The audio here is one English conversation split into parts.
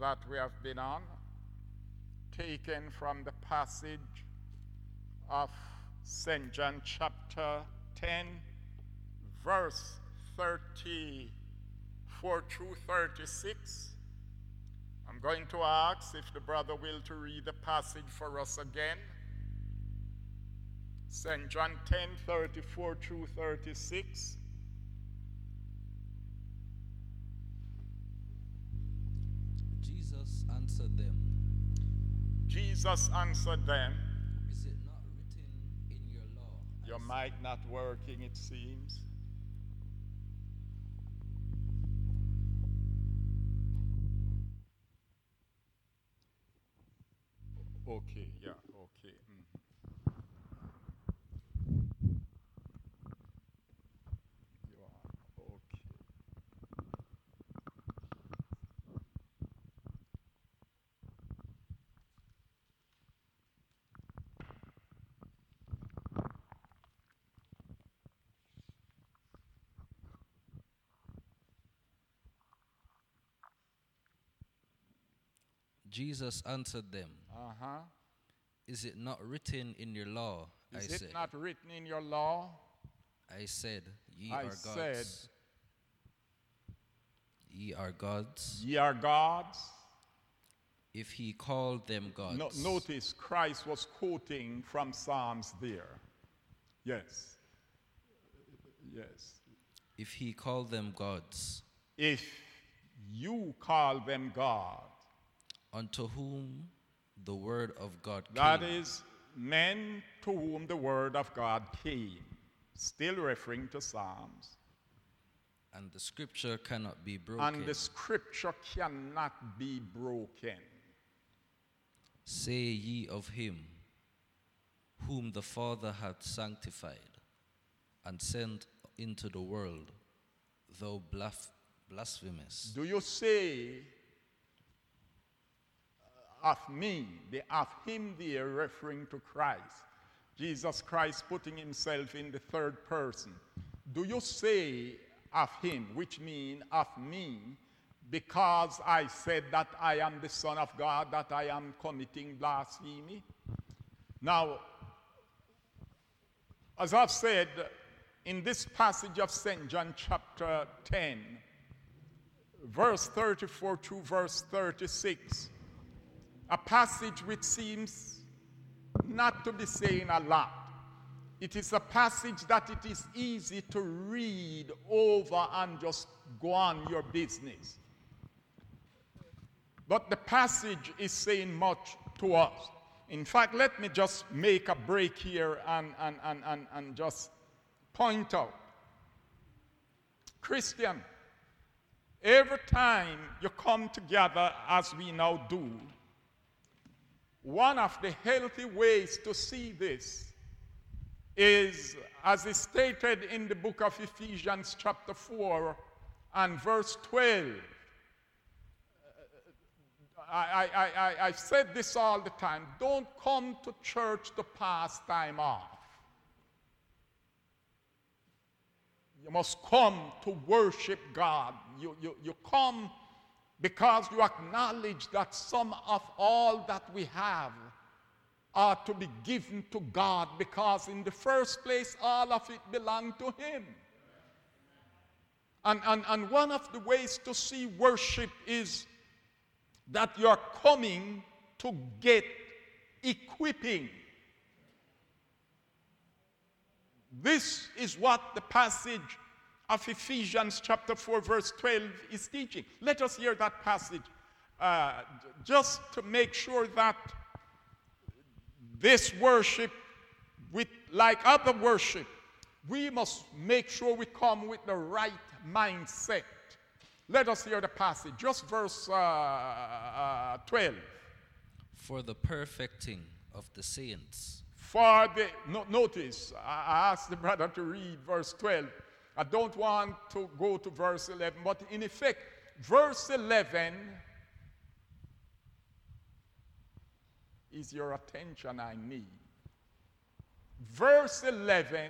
that we have been on, taken from the passage of St. John chapter 10, verse 34 through 36. I'm going to ask if the brother will to read the passage for us again. St. John 10, 34 through 36. Jesus answered them. Jesus answered them. Is it not written in your law? Your mic not working, it seems. Okay, yeah, okay. You are okay. Jesus answered them. Uh-huh. Is it not written in your law? Is I it said. not written in your law? I said, ye I are said, gods. Ye are gods. Ye are gods. If he called them gods. Notice Christ was quoting from Psalms there. Yes. Yes. If he called them gods. If you call them God. Unto whom the word of God came. That is, men to whom the word of God came. Still referring to Psalms. And the scripture cannot be broken. And the scripture cannot be broken. Say ye of him, whom the Father hath sanctified, and sent into the world, thou blasphemous. Do you say of me, the of him there referring to Christ? Jesus Christ putting himself in the third person. Do you say of him, which mean of me, because I said that I am the Son of God, that I am committing blasphemy? Now, as I've said, in this passage of St. John chapter 10, verse 34 to verse 36, a passage which seems not to be saying a lot. It is a passage that it is easy to read over and just go on your business. But the passage is saying much to us. In fact, let me just make a break here and just point out. Christian, every time you come together as we now do, one of the healthy ways to see this is, as is stated in the book of Ephesians chapter 4 and verse 12. I've said this all the time. Don't come to church to pass time off. You must come to worship God. You come because you acknowledge that some of all that we have are to be given to God, because in the first place all of it belonged to him. And one of the ways to see worship is that you're coming to get equipping. This is what the passage of Ephesians chapter 4 verse 12 is teaching. Let us hear that passage just to make sure that this worship, like other worship, we must make sure we come with the right mindset. Let us hear the passage, just verse 12. For the perfecting of the saints. For the, notice, I asked the brother to read verse 12. I don't want to go to verse 11, but in effect, verse 11 is your attention I need. Verse 11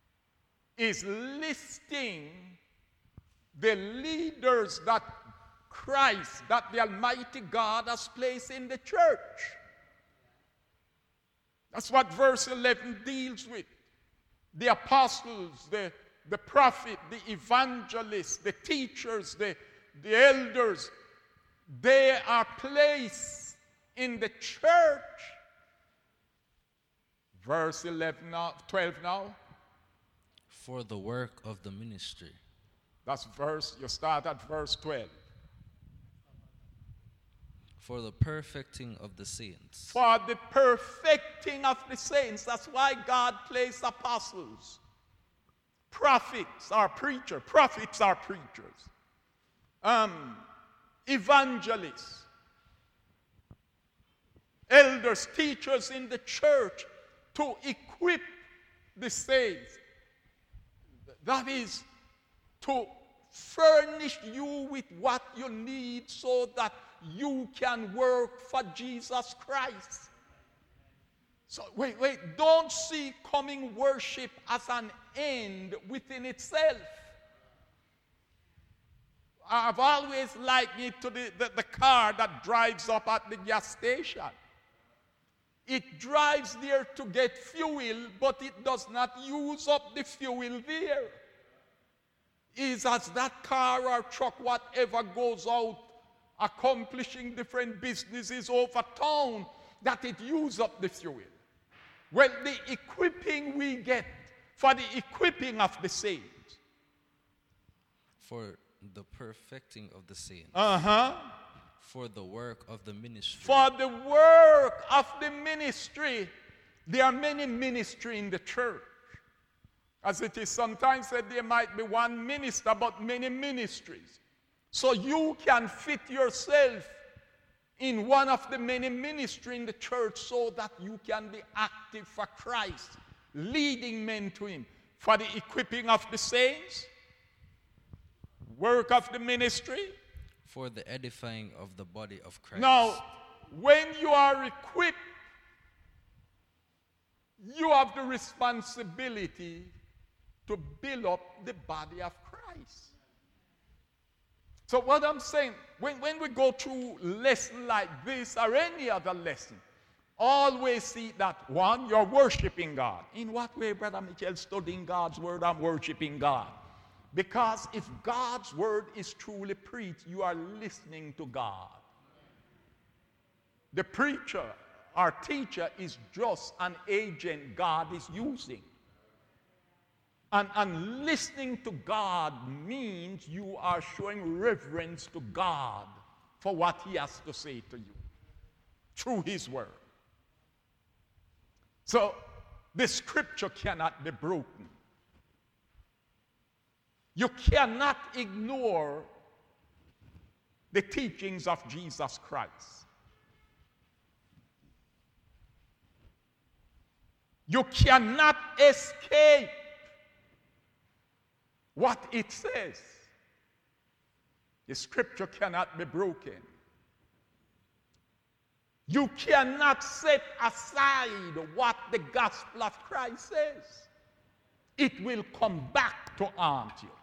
is listing the leaders that Christ that the Almighty God has placed in the church. That's what verse 11 deals with. The apostles, the prophet, the evangelists, the teachers, the elders, they are placed in the church. Verse 11 now, 12 now. For the work of the ministry. That's you start at verse 12. For the perfecting of the saints. For the perfecting of the saints. That's why God placed apostles. Prophets are preachers. Prophets are preachers. Evangelists. Elders, teachers in the church to equip the saints. That is to furnish you with what you need so that you can work for Jesus Christ. So wait, don't see coming worship as an end within itself. I've always likened it to the car that drives up at the gas station. It drives there to get fuel, but it does not use up the fuel there. Is as that car or truck, whatever, goes out accomplishing different businesses over town, that it uses up the fuel. Well, the equipping we get for the equipping of the saints. For the perfecting of the saints. For the work of the ministry. For the work of the ministry. There are many ministries in the church. As it is sometimes said, there might be one minister, but many ministries. So you can fit yourself in one of the many ministries in the church so that you can be active for Christ, leading men to him. For the equipping of the saints, work of the ministry. For the edifying of the body of Christ. Now, when you are equipped, you have the responsibility to build up the body of Christ. So what I'm saying, when we go through lesson like this or any other lesson, always see that, one, you're worshiping God. In what way, Brother Michael? Studying God's word, I'm worshiping God. Because if God's word is truly preached, you are listening to God. The preacher or teacher is just an agent God is using. And listening to God means you are showing reverence to God for what he has to say to you through his word. So the scripture cannot be broken. You cannot ignore the teachings of Jesus Christ. You cannot escape what it says. The scripture cannot be broken. You cannot set aside what the gospel of Christ says. It will come back to haunt you.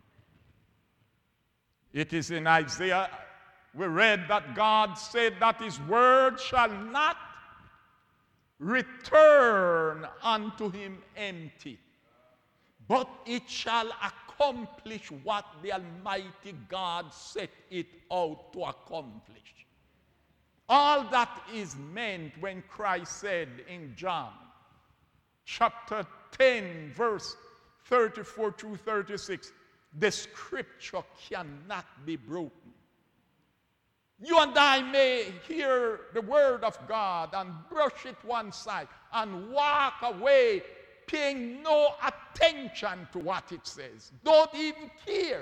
It is in Isaiah, we read that God said that his word shall not return unto him empty, but it shall accomplish what the Almighty God set it out to accomplish. All that is meant when Christ said in John chapter 10, verse 34 through 36, the scripture cannot be broken. You and I may hear the word of God and brush it one side and walk away paying no attention to what it says. Don't even care.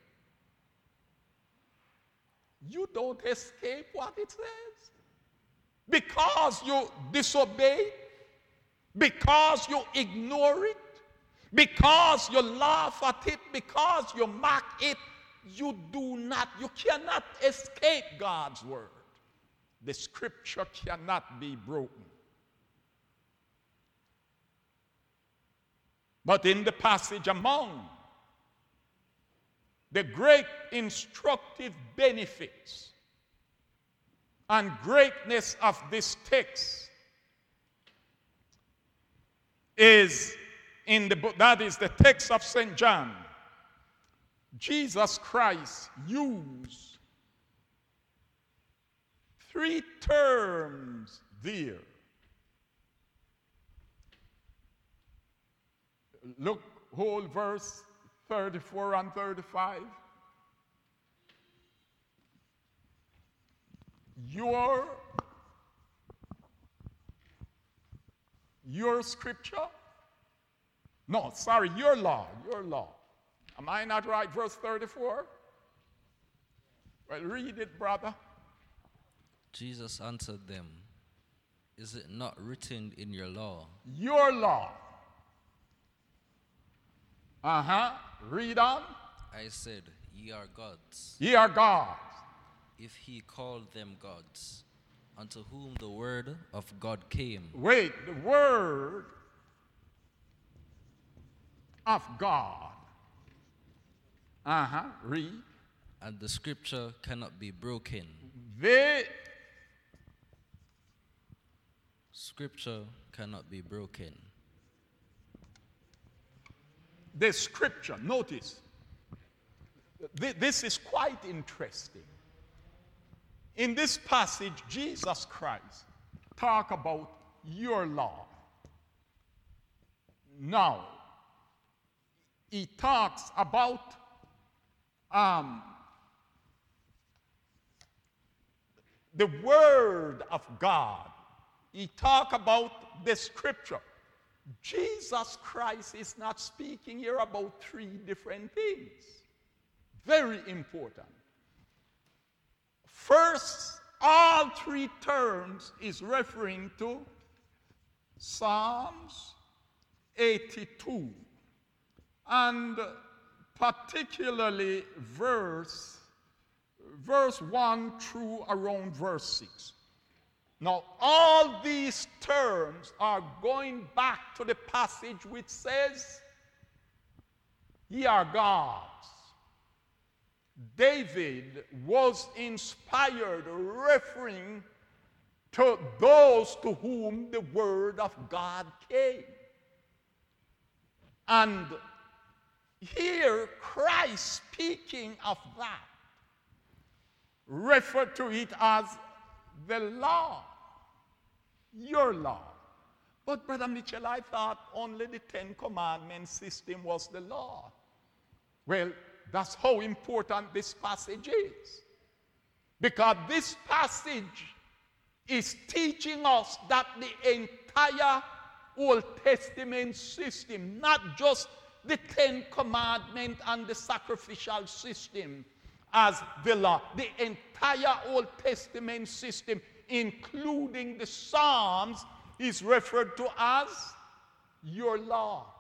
You don't escape what it says. Because you disobey, because you ignore it, because you laugh at it, because you mock it, you cannot escape God's word. The scripture cannot be broken. But in the passage among the great instructive benefits and greatness of this text is in the book, that is the text of St. John. Jesus Christ used 3 terms there. Look, whole verse 34 and 35. Your scripture? No, sorry, your law. Am I not right? Verse 34? Well, read it, brother. Jesus answered them, "Is it not written in your law?" Your law. Read on. I said, "Ye are gods." Ye are gods. If he called them gods, unto whom the word of God came. Wait, the word of God. Read. And the scripture cannot be broken. The scripture cannot be broken. The scripture, notice, this is quite interesting. In this passage, Jesus Christ talk about your law. Now, he talks about the word of God. He talk about the scripture. Jesus Christ is not speaking here about 3 different things. Very important. First, all 3 terms is referring to Psalms 82, and particularly verse 1 through around verse 6. Now, all these terms are going back to the passage which says, "Ye are gods." David was inspired, referring to those to whom the word of God came. And here, Christ, speaking of that, referred to it as the law, your law. But Brother Mitchell, I thought only the 10 Commandments system was the law. Well, that's how important this passage is. Because this passage is teaching us that the entire Old Testament system, not just the 10 Commandments and the sacrificial system as the law, the entire Old Testament system, including the Psalms, is referred to as your law.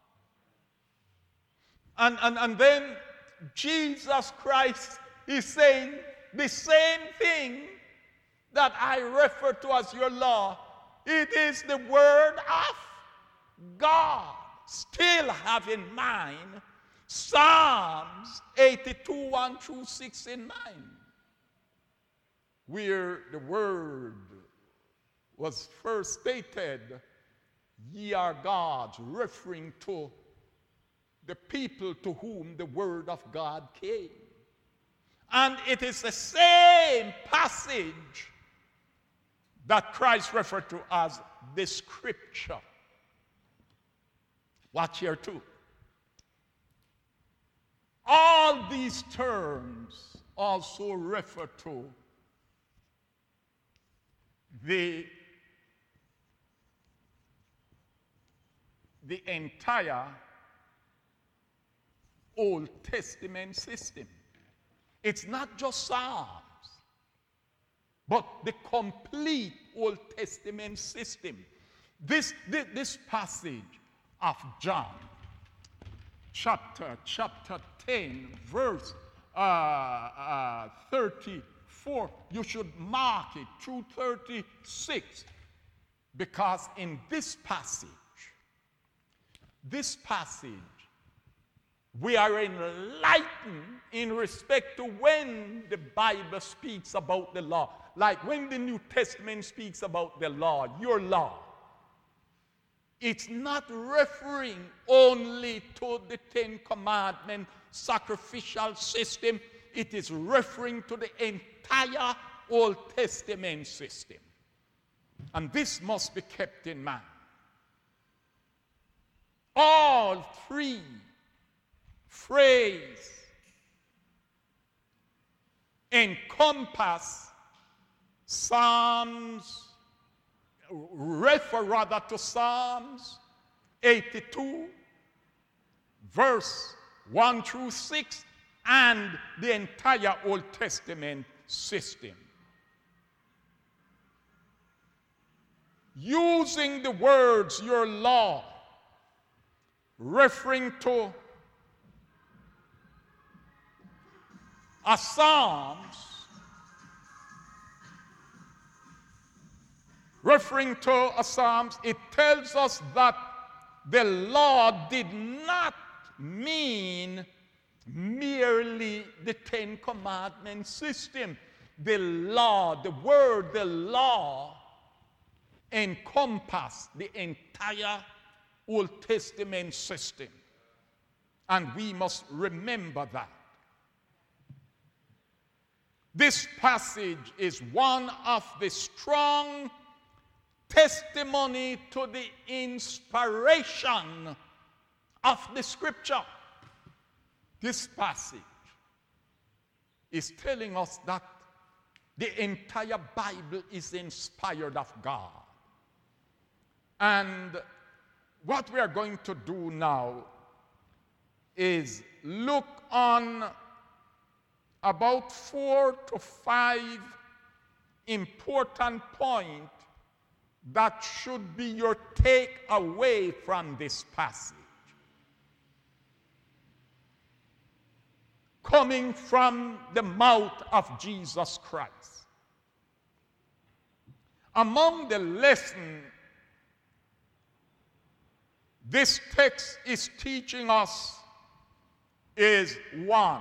And then Jesus Christ is saying the same thing that I refer to as your law. It is the word of God. Still have in mind Psalms 82, 1 through 6 in mind, where the word was first stated, "Ye are gods," referring to the people to whom the word of God came. And it is the same passage that Christ referred to as the scripture. Watch here too. All these terms also refer to the entire Old Testament system. It's not just Psalms, but the complete Old Testament system. This passage of John, chapter 10, verse 34, you should mark it through 36, because in this passage We are enlightened in respect to when the Bible speaks about the law. Like when the New Testament speaks about the law, your law. It's not referring only to the Ten Commandments sacrificial system. It is referring to the entire Old Testament system. And this must be kept in mind. All three phrases encompass refer to Psalms 82, verse 1 through 6, and the entire Old Testament system. Using the words your law, referring to a Psalms, it tells us that the law did not mean merely the Ten Commandments system. The law, the word, the law, encompassed the entire Old Testament system. And we must remember that. This passage is one of the strong testimony to the inspiration of the Scripture. This passage is telling us that the entire Bible is inspired of God. And what we are going to do now is look on about 4 to 5 important points that should be your takeaway from this passage. Coming from the mouth of Jesus Christ. Among the lessons this text is teaching us is one,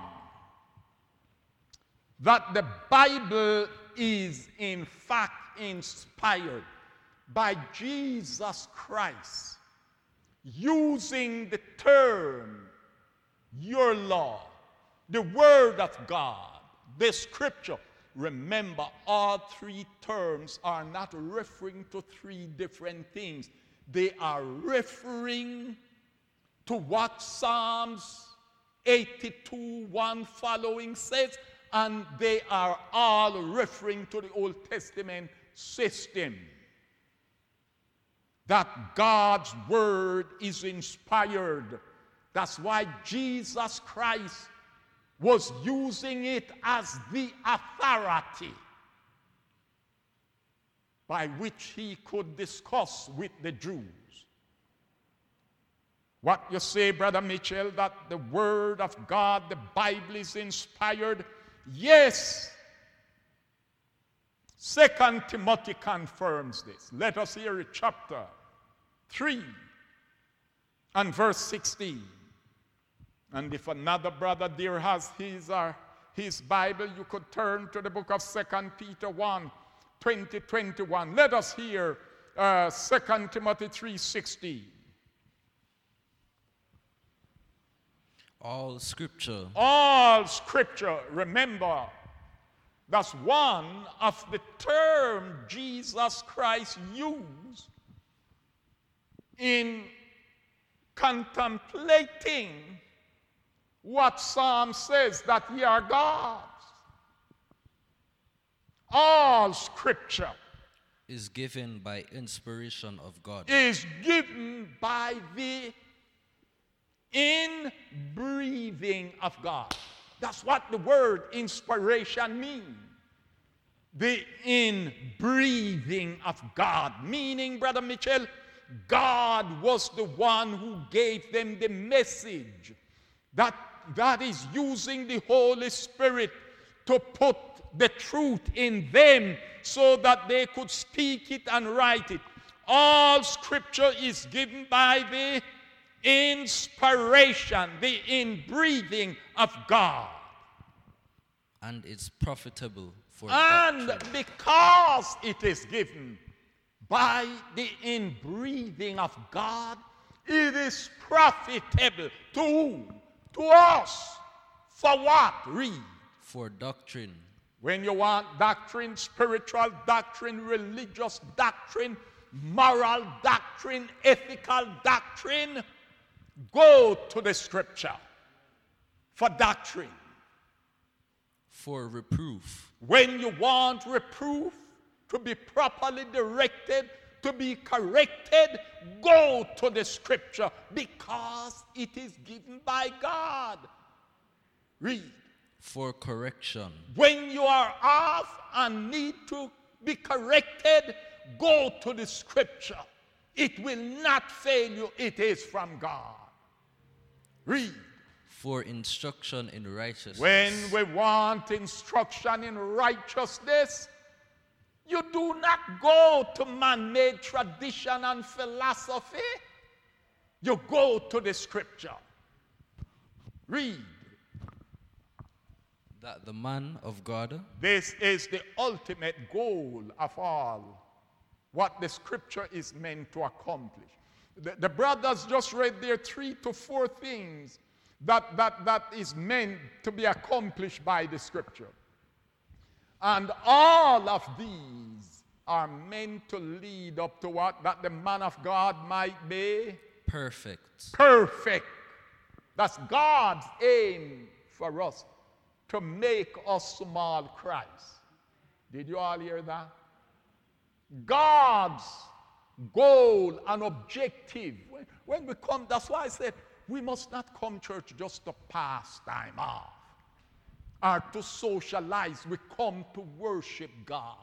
that the Bible is in fact inspired by Jesus Christ, using the term, your law, the Word of God, the Scripture. Remember, all three terms are not referring to three different things. They are referring to what Psalms 82, 1 following says, and they are all referring to the Old Testament system. That God's Word is inspired. That's why Jesus Christ was using it as the authority by which he could discuss with the Jews. What you say, Brother Mitchell, that the Word of God, the Bible is inspired? Yes. 2 Timothy confirms this. Let us hear it, chapter 3 and verse 16. And if another brother there has his Bible, you could turn to the book of 2 Peter 1, 20, 21. Let us hear 2 Timothy 3:16. All scripture, remember, that's one of the terms Jesus Christ used in contemplating what Psalm says, that ye are gods. All scripture is given by inspiration of God. Is given by the inbreathing of God. That's what the word inspiration means. The inbreathing of God. Meaning, Brother Mitchell, God was the one who gave them the message. That is using the Holy Spirit to put the truth in them so that they could speak it and write it. All scripture is given by the inspiration, the inbreathing of God. And it's profitable for And doctrine. because it is given by the inbreathing of God, it is profitable to whom? To us. For what? Read. For doctrine. When you want doctrine, spiritual doctrine, religious doctrine, moral doctrine, ethical doctrine, go to the scripture for doctrine. For reproof. When you want reproof to be properly directed, to be corrected, go to the scripture because it is given by God. Read. For correction. When you are off and need to be corrected, go to the scripture. It will not fail you. It is from God. Read. For instruction in righteousness. When we want instruction in righteousness, you do not go to man-made tradition and philosophy. You go to the scripture. Read. That the man of God. This is the ultimate goal of all what the scripture is meant to accomplish. The brothers just read there 3 to 4 things that is meant to be accomplished by the scripture. And all of these are meant to lead up to what? That the man of God might be perfect. Perfect. That's God's aim for us, to make us small Christ. Did you all hear that? God's goal and objective. When we come, that's why I said we must not come church just to pass time off or to socialize. We come to worship God.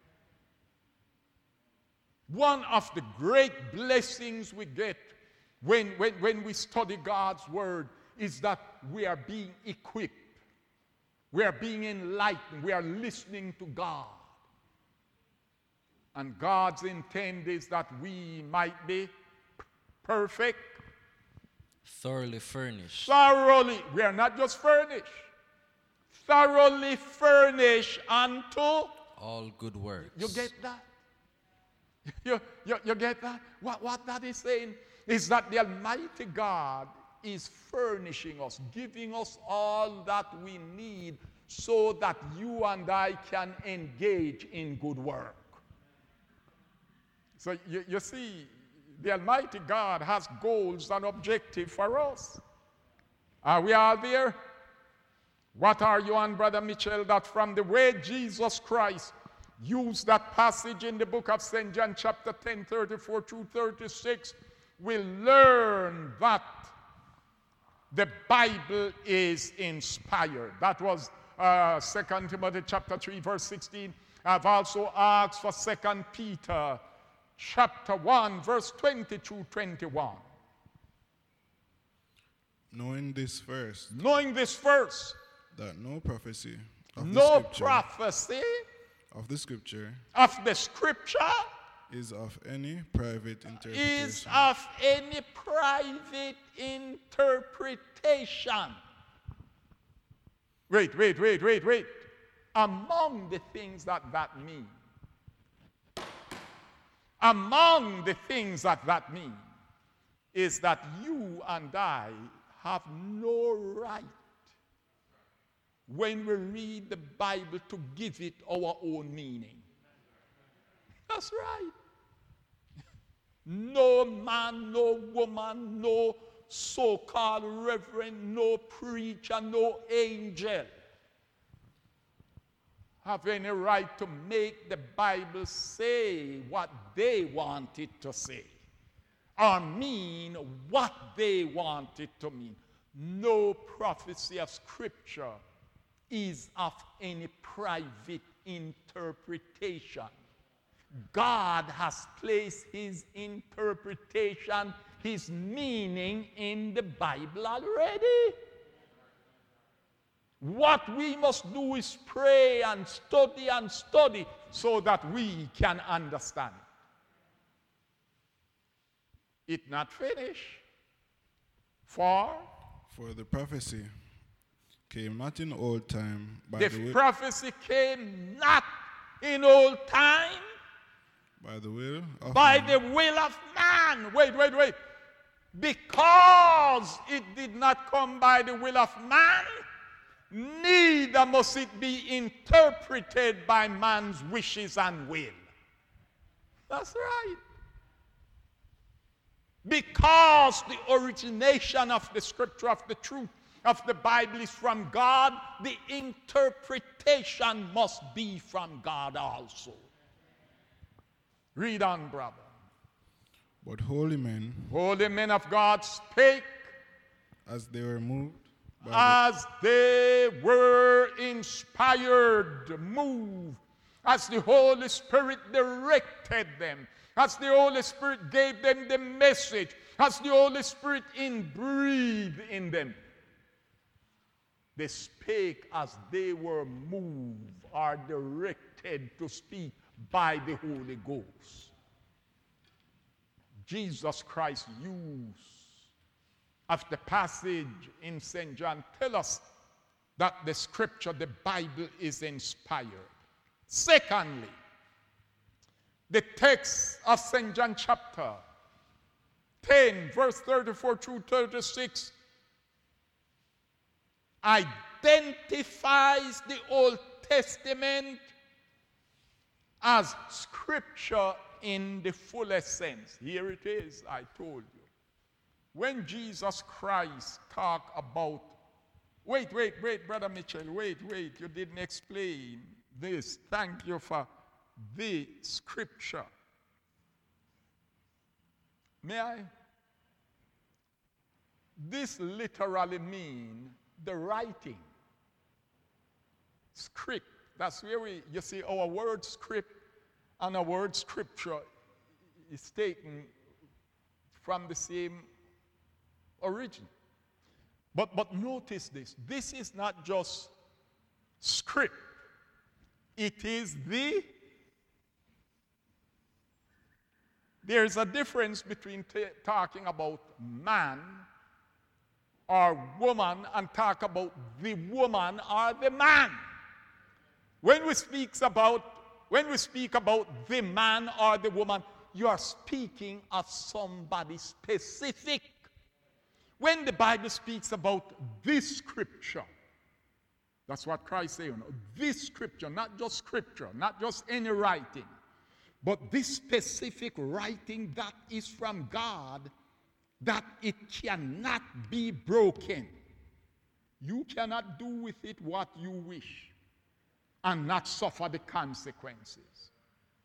One of the great blessings we get when we study God's word is that we are being equipped. We are being enlightened. We are listening to God. And God's intent is that we might be perfect. Thoroughly furnished. Thoroughly. We are not just furnished. Thoroughly furnished unto all good works. You get that? You get that? What that is saying is that the Almighty God is furnishing us, giving us all that we need so that you and I can engage in good work. So you see, the Almighty God has goals and objectives for us. Are we all there? What are you on, Brother Mitchell, that from the way Jesus Christ used that passage in the book of St. John chapter 10, 34 through 36, we learn that the Bible is inspired. That was 2 Timothy chapter 3, verse 16. I've also asked for 2 Peter chapter 1, verse 20 through 21. Knowing this first, that no prophecy of the scripture is of any private interpretation. Wait. Among the things that mean. Among the things that mean is that you and I have no right, when we read the Bible, to give it our own meaning. That's right. No man, no woman, no so-called reverend, no preacher, no angel have any right to make the Bible say what they want it to say or mean what they want it to mean. No prophecy of Scripture is of any private interpretation. God has placed his interpretation, his meaning in the Bible already. What we must do is pray and study so that we can understand it. It's not finished. For the prophecy came not in old time the prophecy came not in old time by the will of by man. the will of man. Wait. Because it did not come by the will of man, neither must it be interpreted by man's wishes and will. That's right. Because the origination of the scripture, of the truth, of the Bible is from God, the interpretation must be from God also. Read on, brother. But holy men of God spake as they were moved as they were inspired, moved, as the Holy Spirit directed them, as the Holy Spirit gave them the message, as the Holy Spirit breathed in them. They spake as they were moved or directed to speak by the Holy Ghost. Jesus Christ used of the passage in St. John tell us that the scripture, the Bible, is inspired. Secondly, the text of St. John chapter 10, verse 34 through 36 identifies the Old Testament as scripture in the fullest sense. Here it is, I told you. When Jesus Christ talked about, wait, Brother Mitchell, wait, you didn't explain this. Thank you for the scripture. May I? This literally means the writing. Script. That's where you see our word script and our word scripture is taken from the same origin. But notice this. This is not just script. It is there's a difference between talking about man or woman and talk about the woman or the man. When we speak about the man or the woman, you are speaking of somebody specific. When the Bible speaks about this scripture, that's what Christ said, this scripture, not just any writing, but this specific writing that is from God, that it cannot be broken. You cannot do with it what you wish and not suffer the consequences.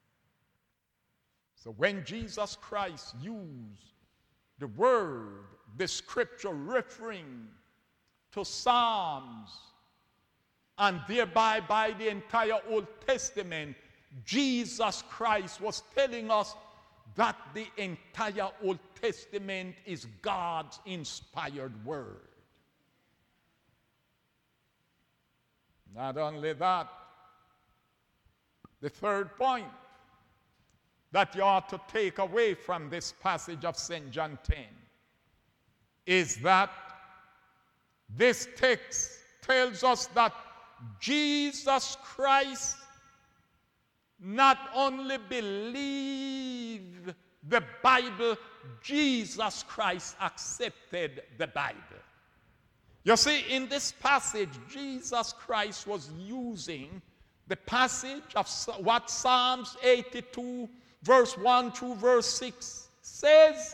So when Jesus Christ used the word, the scripture referring to Psalms and thereby by the entire Old Testament, Jesus Christ was telling us that the entire Old Testament is God's inspired word. Not only that, the third point that you ought to take away from this passage of St. John 10 is that this text tells us that Jesus Christ not only believed the Bible, Jesus Christ accepted the Bible. You see, in this passage, Jesus Christ was using the passage of what Psalms 82, verse 1 through verse 6 says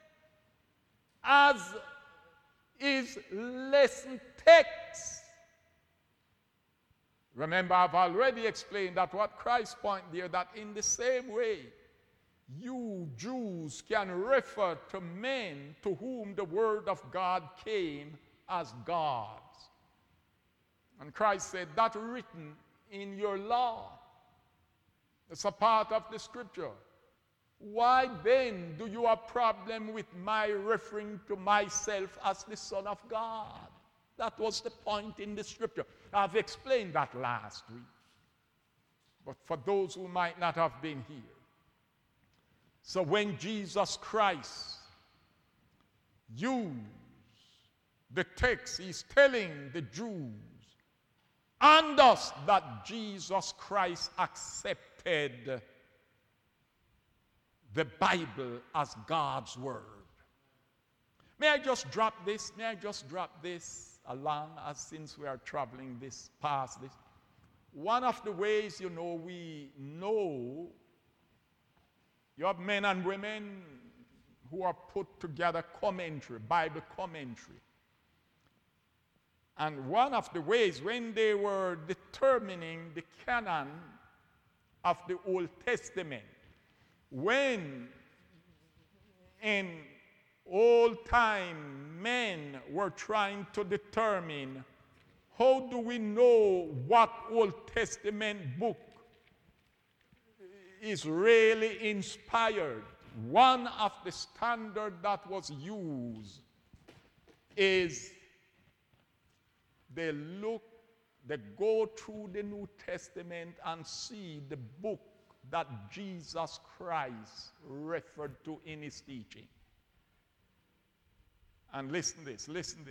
as his lesson text. Remember, I've already explained that what Christ pointed there, that in the same way, you Jews can refer to men to whom the word of God came as gods. And Christ said, that written in your law. It's a part of the scripture. Why then do you have a problem with my referring to myself as the Son of God? That was the point in the scripture. I've explained that last week. But for those who might not have been here. So when Jesus Christ used the text is telling the Jews and us that Jesus Christ accepted the Bible as God's word. May I just drop this? May I just drop this along as since we are traveling this past this? One of the ways, we know you have men and women who are put together commentary, Bible commentary. And one of the ways when they were determining the canon of the Old Testament, when in old time men were trying to determine how do we know what Old Testament book is really inspired, one of the standards that was used is they go through the New Testament and see the book that Jesus Christ referred to in his teaching. And listen this.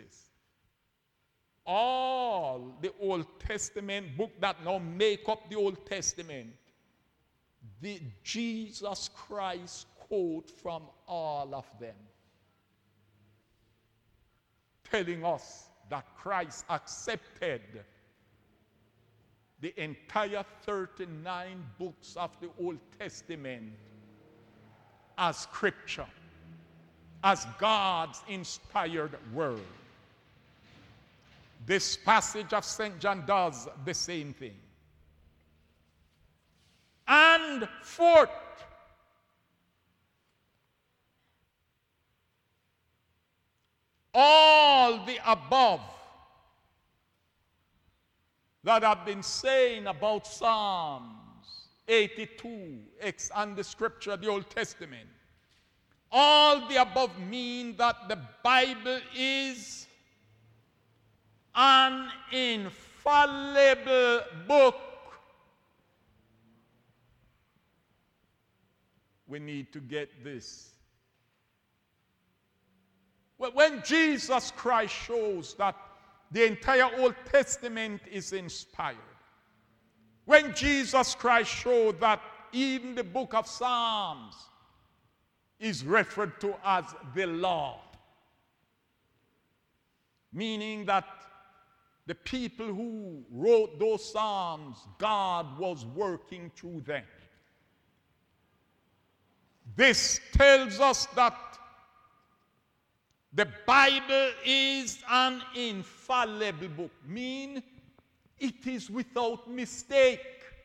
All the Old Testament book that now make up the Old Testament, the Jesus Christ quote from all of them, telling us that Christ accepted the entire 39 books of the Old Testament as scripture, as God's inspired word. This passage of St. John does the same thing. And fourth, all the above that I've been saying about Psalms 82 and the scripture, the Old Testament, all the above mean that the Bible is an infallible book. We need to get this. When Jesus Christ shows that the entire Old Testament is inspired, when Jesus Christ showed that even the book of Psalms is referred to as the law, meaning that the people who wrote those Psalms, God was working through them. This tells us that the Bible is an infallible book, meaning it is without mistake.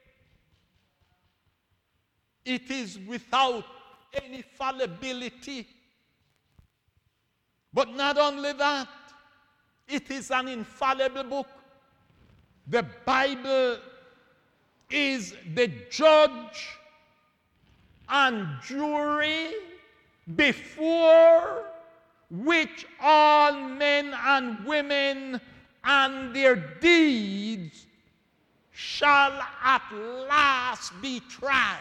It is without any fallibility. But not only that, it is an infallible book. The Bible is the judge and jury before which all men and women and their deeds shall at last be tried,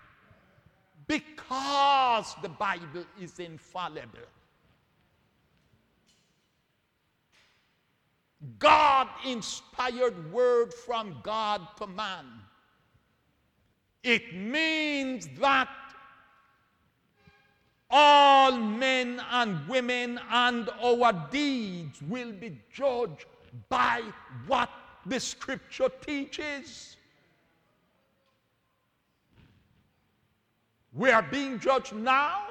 because the Bible is infallible. God-inspired word from God to man. It means that all men and women and our deeds will be judged by what the scripture teaches. We are being judged now,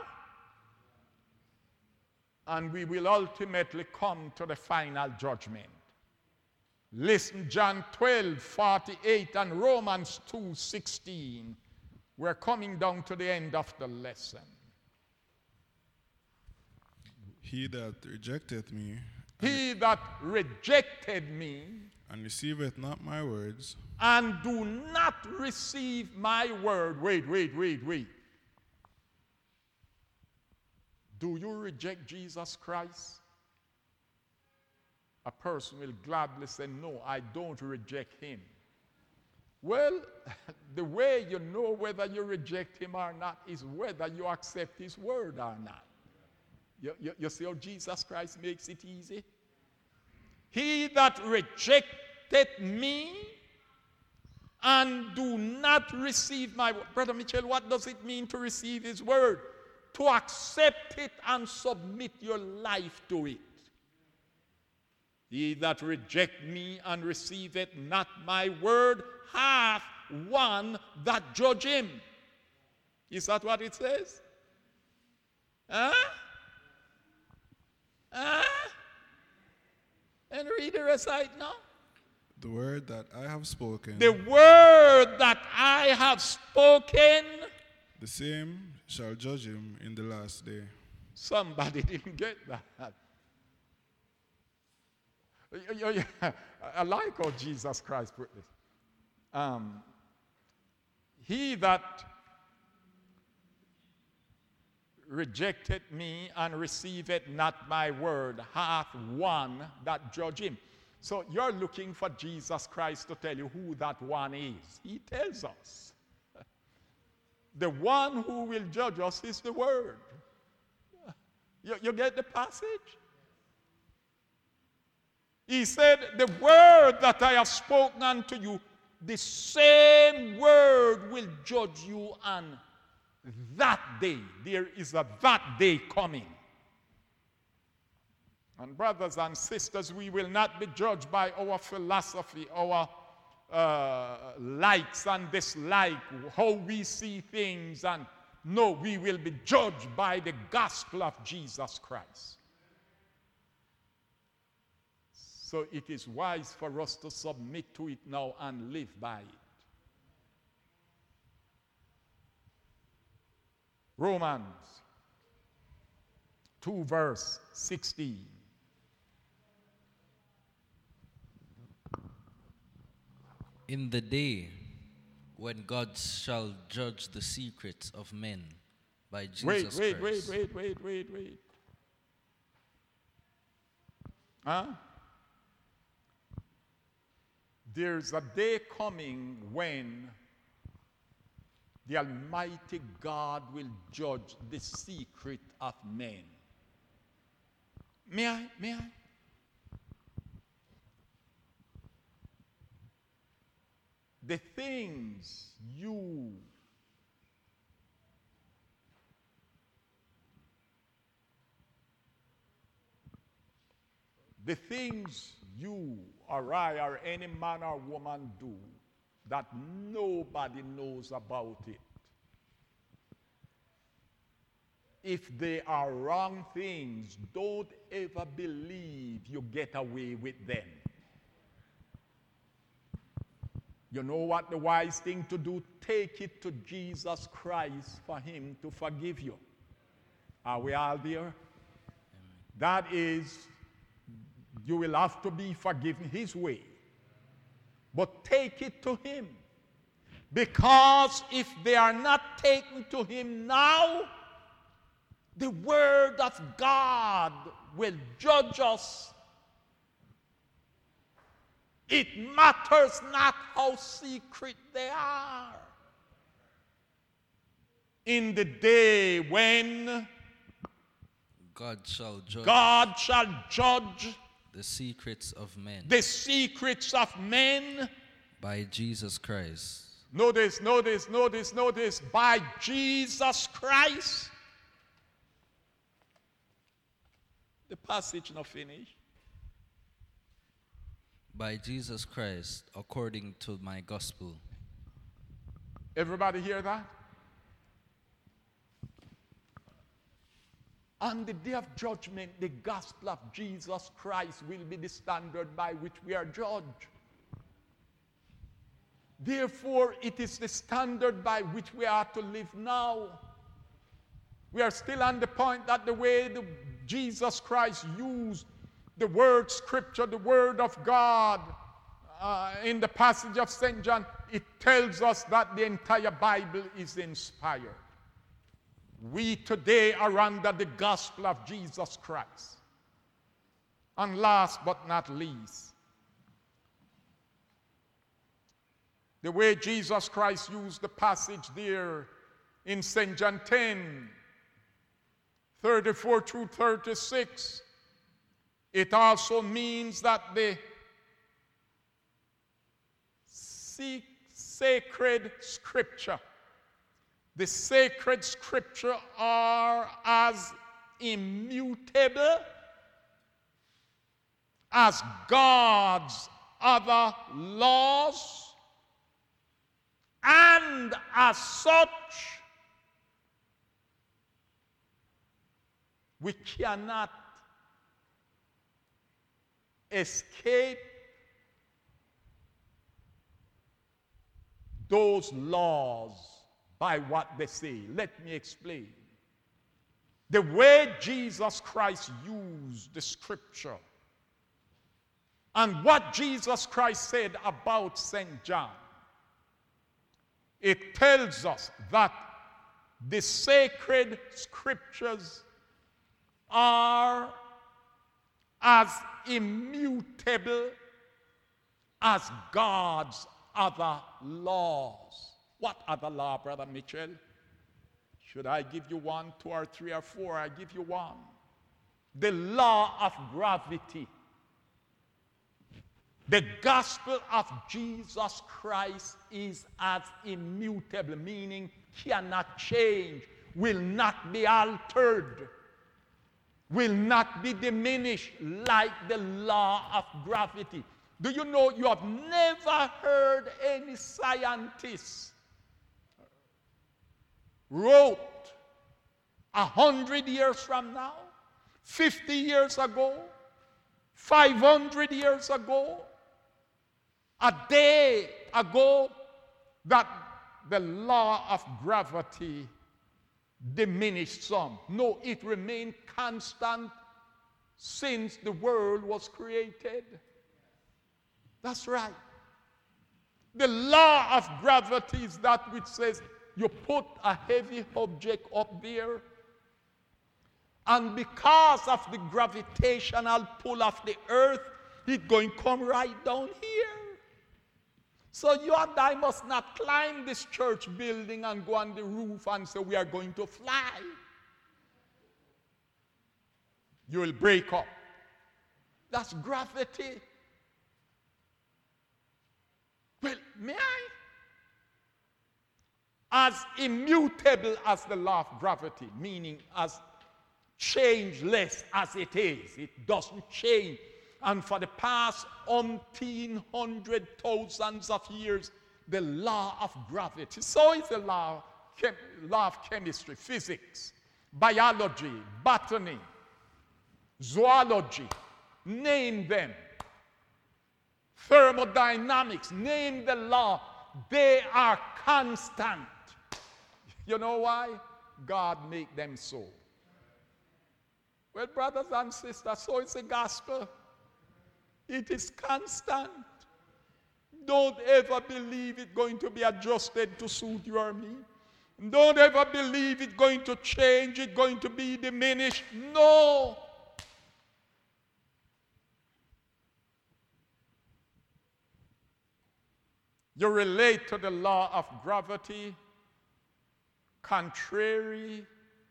and we will ultimately come to the final judgment. Listen, John 12:48 and Romans 2:16. We're coming down to the end of the lesson. He that rejecteth me, and receiveth not my words, and do not receive my word. Wait. Do you reject Jesus Christ? A person will gladly say, no, I don't reject him. Well, the way you know whether you reject him or not is whether you accept his word or not. You see how Jesus Christ makes it easy? He that rejected me and do not receive my word. Brother Mitchell, what does it mean to receive his word? To accept it and submit your life to it. He that reject me and receiveth not my word hath one that judge him. Is that what it says? Huh? And read the recipe now. The word that I have spoken. The word that I have spoken. The same shall judge him in the last day. Somebody didn't get that. I like how Jesus Christ put this. He that rejected me and receiveth not my word hath one that judge him. So you're looking for Jesus Christ to tell you who that one is. He tells us. The one who will judge us is the word. You get the passage? He said, the word that I have spoken unto you, the same word will judge you on that day. There is a that day coming. And brothers and sisters, we will not be judged by our philosophy, our likes and dislikes, how we see things. And no, we will be judged by the gospel of Jesus Christ. So it is wise for us to submit to it now and live by it. Romans 2 verse 16. In the day when God shall judge the secrets of men by Jesus Christ. Wait. Huh? There's a day coming when the Almighty God will judge the secret of men. May I? The things you or I or any man or woman do that nobody knows about it, if they are wrong things, don't ever believe you get away with them. You know what the wise thing to do? Take it to Jesus Christ for him to forgive you. Are we all there? Amen. That is, you will have to be forgiven his way. But take it to him. Because if they are not taken to him now, the word of God will judge us. It matters not how secret they are. In the day when God shall judge the secrets of men. The secrets of men. By Jesus Christ. Notice. By Jesus Christ. The passage not finished. By Jesus Christ, according to my gospel. Everybody hear that? On the day of judgment, the gospel of Jesus Christ will be the standard by which we are judged. Therefore, it is the standard by which we are to live now. We are still on the point that the way Jesus Christ used the word scripture, the word of God, in the passage of St. John, it tells us that the entire Bible is inspired. We today are under the gospel of Jesus Christ. And last but not least, the way Jesus Christ used the passage there in St. John 10, 34 through 36, It also means that the sacred scripture are as immutable as God's other laws, and as such, we cannot escape those laws by what they say. Let me explain. The way Jesus Christ used the scripture and what Jesus Christ said about St. John, it tells us that the sacred scriptures are as immutable as God's other laws. What other law, Brother Mitchell? Should I give you 1, 2, or 3, or 4? I give you one. The law of gravity. The gospel of Jesus Christ is as immutable, meaning cannot change, will not be altered, will not be diminished like the law of gravity. Do you know you have never heard any scientist wrote 100 years from now, 50 years ago, 500 years ago, a day ago, that the law of gravity diminished some? No, it remained constant since the world was created. That's right. The law of gravity is that which says you put a heavy object up there, and because of the gravitational pull of the earth, it's going to come right down here. So you and I must not climb this church building and go on the roof and say we are going to fly. You will break up. That's gravity. Well, may I? As immutable as the law of gravity, meaning as changeless as it is. It doesn't change. And for the past thousands of years, the law of gravity. So is the law of chemistry, physics, biology, botany, zoology, name them. Thermodynamics, name the law. They are constant. You know why? God made them so. Well, brothers and sisters, so is the gospel. It is constant. Don't ever believe it's going to be adjusted to suit you or me. Don't ever believe it's going to change, it's going to be diminished. No. You relate to the law of gravity, contrary,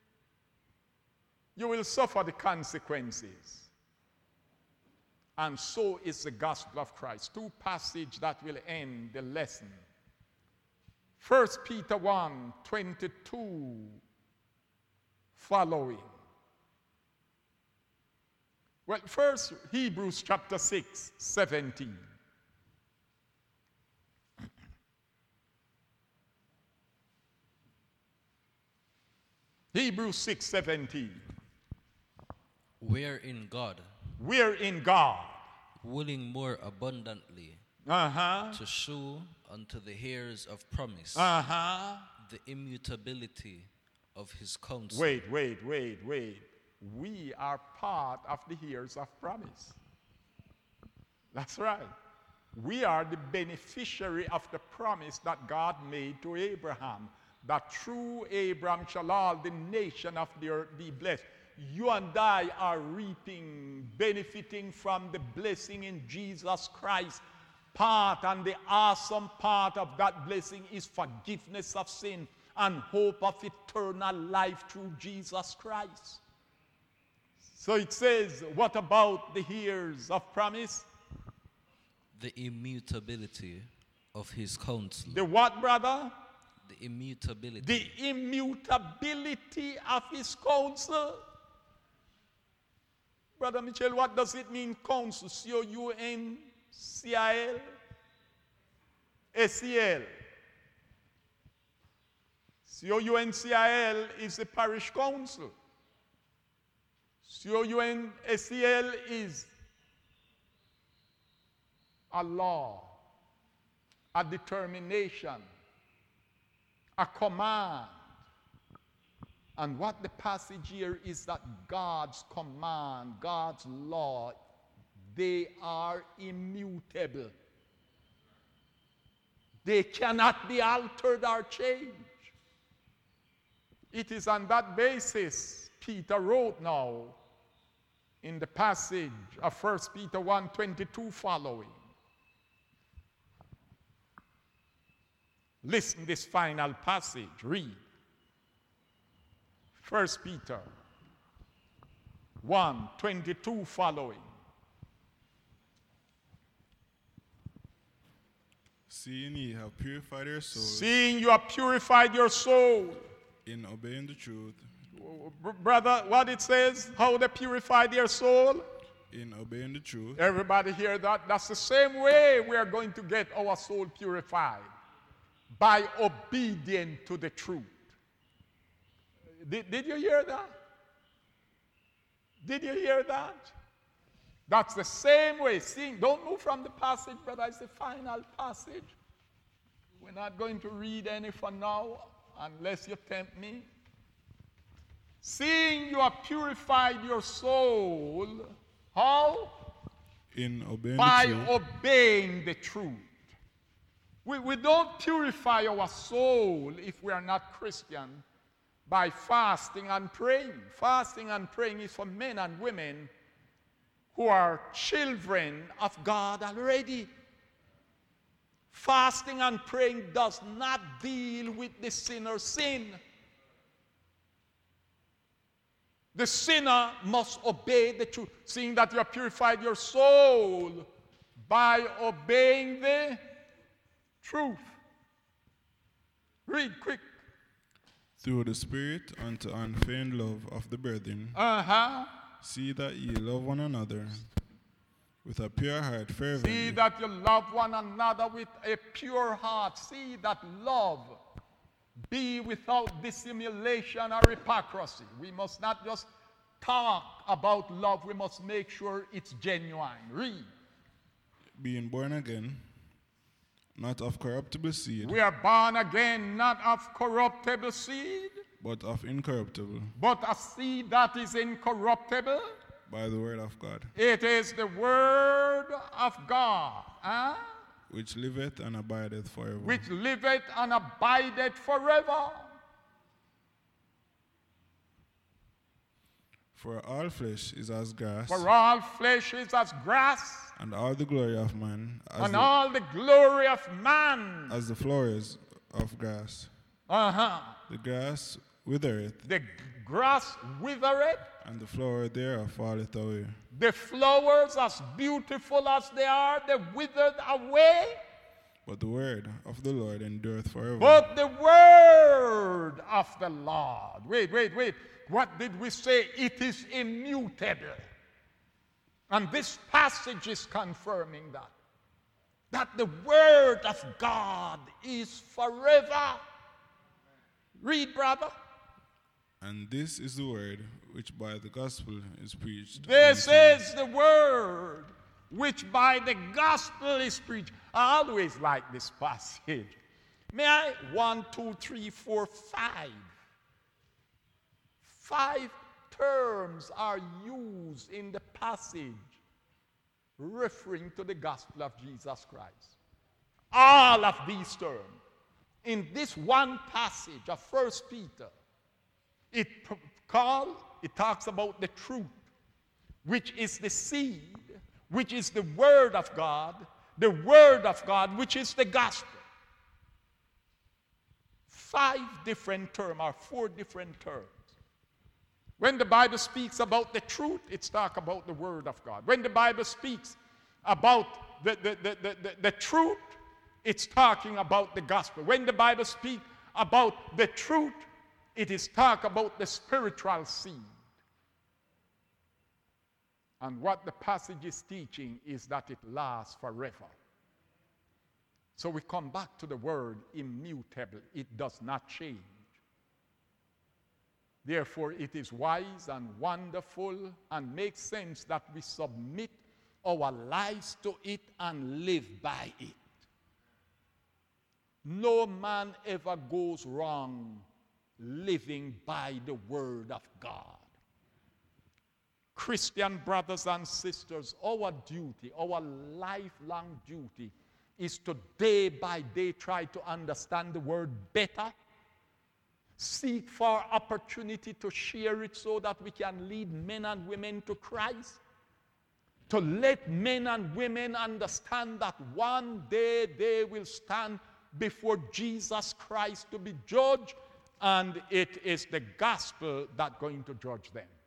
you will suffer the consequences. And so is the gospel of Christ. Two passages that will end the lesson. 1 Peter 1, 22 following. Well, first, Hebrews chapter 6, 17. Hebrews 6, 17. Wherein God, willing more abundantly to show unto the heirs of promise the immutability of his counsel. Wait. We are part of the heirs of promise. That's right. We are the beneficiary of the promise that God made to Abraham, that through Abraham shall all the nation of the earth be blessed. You and I are reaping, benefiting from the blessing in Jesus Christ. And the awesome part of that blessing is forgiveness of sin and hope of eternal life through Jesus Christ. So it says, what about the heirs of promise? The immutability of his counsel. The what, brother? The immutability. The immutability of his counsel. Brother Mitchell, what does it mean, counsel? C-O-U-N-C-I-L? S-E-L. C-O-U-N-C-I-L is the parish council. C-O-U-N-S-E-L is a law, a determination, a command. And what the passage here is that God's command, God's law, they are immutable. They cannot be altered or changed. It is on that basis Peter wrote now in the passage of 1 Peter 1:22 following. Listen this final passage. Read. 1 Peter 1:22 following. Seeing ye have purified your souls. Seeing you have purified your soul. In obeying the truth. Brother, what it says, how they purified their soul? In obeying the truth. Everybody hear that? That's the same way we are going to get our soul purified. By obedience to the truth. Did you hear that? Did you hear that? That's the same way. See, don't move from the passage, brother. It's the final passage. We're not going to read any for now, unless you tempt me. Seeing you have purified your soul, how? In obeying by the truth. obeying the truth. We don't purify our soul if we are not Christian by fasting and praying. Fasting and praying is for men and women who are children of God already. Fasting and praying does not deal with the sinner's sin. The sinner must obey the truth, seeing that you have purified your soul by obeying the truth. Read quick. Through the Spirit unto unfeigned love of the brethren. See that ye love one another with a pure heart fervently. See that you love one another with a pure heart. See that love be without dissimulation or hypocrisy. We must not just talk about love. We must make sure it's genuine. Read. Being born again, not of corruptible seed. We are born again, not of corruptible seed, but of incorruptible. But a seed that is incorruptible. By the word of God. It is the word of God. Which liveth and abideth forever. Which liveth and abideth forever. For all flesh is as grass. For all flesh is as grass. And all the glory of man. And all the glory of man. As the flowers of grass. The grass withereth. The grass withereth. And the flower thereof falleth away. The flowers, as beautiful as they are, they withered away. But the word of the Lord endureth forever. But the word of the Lord. Wait. What did we say? It is immutable. And this passage is confirming that. That the word of God is forever. Read, brother. And this is the word which by the gospel is preached. This is the word which by the gospel is preached. I always like this passage. May I? 1, 2, 3, 4, 5. 5 terms are used in the passage referring to the gospel of Jesus Christ. All of these terms. In this one passage of 1 Peter, it talks about the truth, which is the seed, which is the word of God, which is the gospel. 5 different terms, or 4 different terms, When the Bible speaks about the truth, it's talk about the word of God. When the Bible speaks about the truth, it's talking about the gospel. When the Bible speaks about the truth, it is talk about the spiritual seed. And what the passage is teaching is that it lasts forever. So we come back to the word immutable. It does not change. Therefore, it is wise and wonderful and makes sense that we submit our lives to it and live by it. No man ever goes wrong living by the word of God. Christian brothers and sisters, our duty, our lifelong duty is to day by day try to understand the word better, seek for opportunity to share it so that we can lead men and women to Christ, to let men and women understand that one day they will stand before Jesus Christ to be judged, and it is the gospel that's going to judge them.